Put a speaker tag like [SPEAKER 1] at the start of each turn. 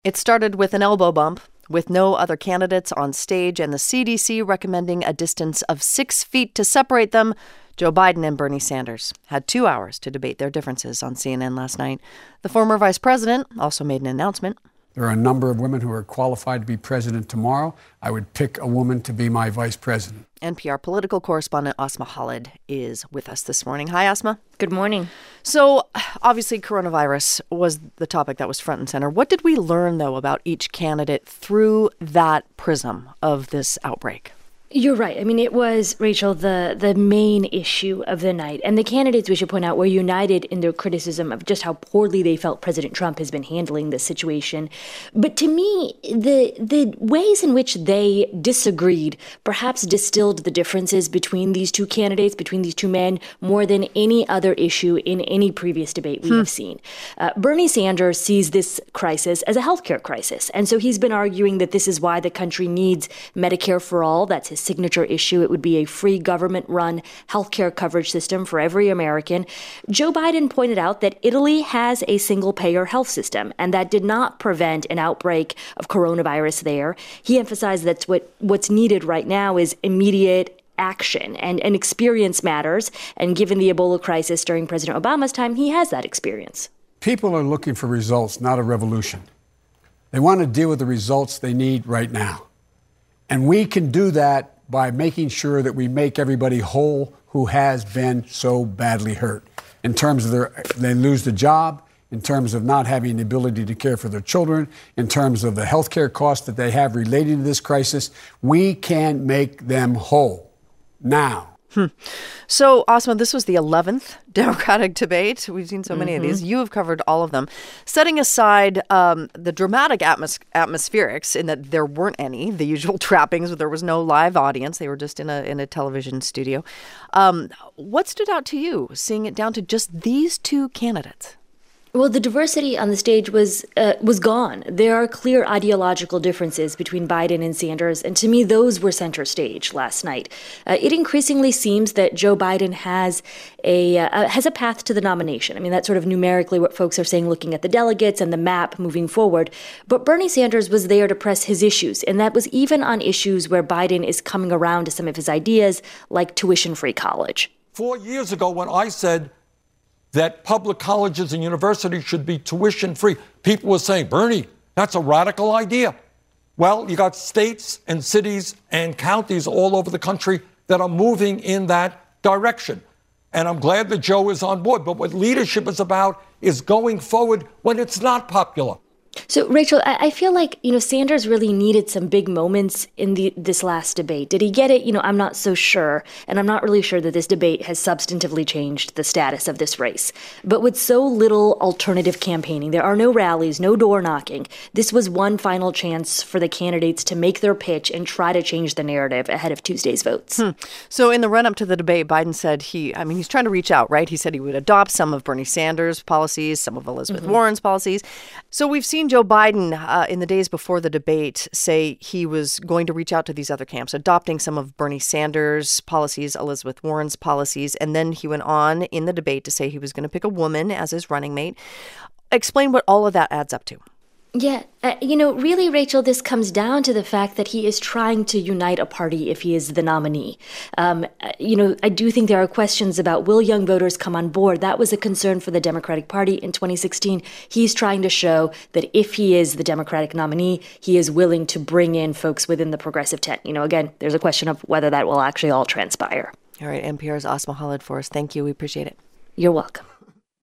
[SPEAKER 1] It started with an elbow bump, with no other candidates on stage and the CDC recommending a distance of 6 feet to separate them. Joe Biden and Bernie Sanders had 2 hours to debate their differences on CNN last night. The former vice president also made an announcement.
[SPEAKER 2] There are a number of women who are qualified to be president tomorrow. I would pick a woman to be my vice president.
[SPEAKER 1] NPR political correspondent Asma Khalid is with us this morning. Hi, Asma.
[SPEAKER 3] Good morning.
[SPEAKER 1] So, obviously, coronavirus was the topic that was front and center. What did we learn, though, about each candidate through that prism of this outbreak?
[SPEAKER 3] You're right. I mean, it was, Rachel, the main issue of the night. And the candidates, we should point out, were united in their criticism of just how poorly they felt President Trump has been handling this situation. But to me, the ways in which they disagreed perhaps distilled the differences between these two candidates, between these two men, more than any other issue in any previous debate we have seen. Bernie Sanders sees this crisis as a healthcare crisis. And so he's been arguing that this is why the country needs Medicare for all. That's his signature issue. It would be a free government-run healthcare coverage system for every American. Joe Biden pointed out that Italy has a single-payer health system, and that did not prevent an outbreak of coronavirus there. He emphasized that what's needed right now is immediate action, and experience matters. And given the Ebola crisis during President Obama's time, he has that experience.
[SPEAKER 2] People are looking for results, not a revolution. They want to deal with the results they need right now. And we can do that by making sure that we make everybody whole who has been so badly hurt. In terms of they lose the job, in terms of not having the ability to care for their children, in terms of the health care costs that they have related to this crisis, we can make them whole now.
[SPEAKER 1] So, Asma, this was the 11th Democratic debate. We've seen so many of these. You have covered all of them. Setting aside the dramatic atmospherics in that there weren't any, the usual trappings, there was no live audience. They were just in a television studio. What stood out to you, seeing it down to just these two candidates?
[SPEAKER 3] Well, the diversity on the stage was gone. There are clear ideological differences between Biden and Sanders, and to me, those were center stage last night. It increasingly seems that Joe Biden has a path to the nomination. I mean, that's sort of numerically what folks are saying, looking at the delegates and the map moving forward. But Bernie Sanders was there to press his issues, and that was even on issues where Biden is coming around to some of his ideas, like tuition-free college.
[SPEAKER 4] 4 years ago, when I said that public colleges and universities should be tuition-free, people were saying, Bernie, that's a radical idea. Well, you got states and cities and counties all over the country that are moving in that direction. And I'm glad that Joe is on board. But what leadership is about is going forward when it's not popular.
[SPEAKER 3] So, Rachel, I feel like, Sanders really needed some big moments in this last debate. Did he get it? I'm not so sure. And I'm not really sure that this debate has substantively changed the status of this race. But with so little alternative campaigning, there are no rallies, no door knocking. This was one final chance for the candidates to make their pitch and try to change the narrative ahead of Tuesday's votes.
[SPEAKER 1] So in the run-up to the debate, Biden said he's trying to reach out, right? He said he would adopt some of Bernie Sanders' policies, some of Elizabeth Warren's policies. So we've seen Joe Biden in the days before the debate say he was going to reach out to these other camps, adopting some of Bernie Sanders' policies, Elizabeth Warren's policies, and then he went on in the debate to say he was going to pick a woman as his running mate. Explain what all of that adds up to.
[SPEAKER 3] Yeah, really, Rachel, this comes down to the fact that he is trying to unite a party if he is the nominee. I do think there are questions about will young voters come on board. That was a concern for the Democratic Party in 2016. He's trying to show that if he is the Democratic nominee, he is willing to bring in folks within the progressive tent. Again, there's a question of whether that will actually all transpire.
[SPEAKER 1] All right, NPR's Asma Khalid for us. Thank you. We appreciate it.
[SPEAKER 3] You're welcome.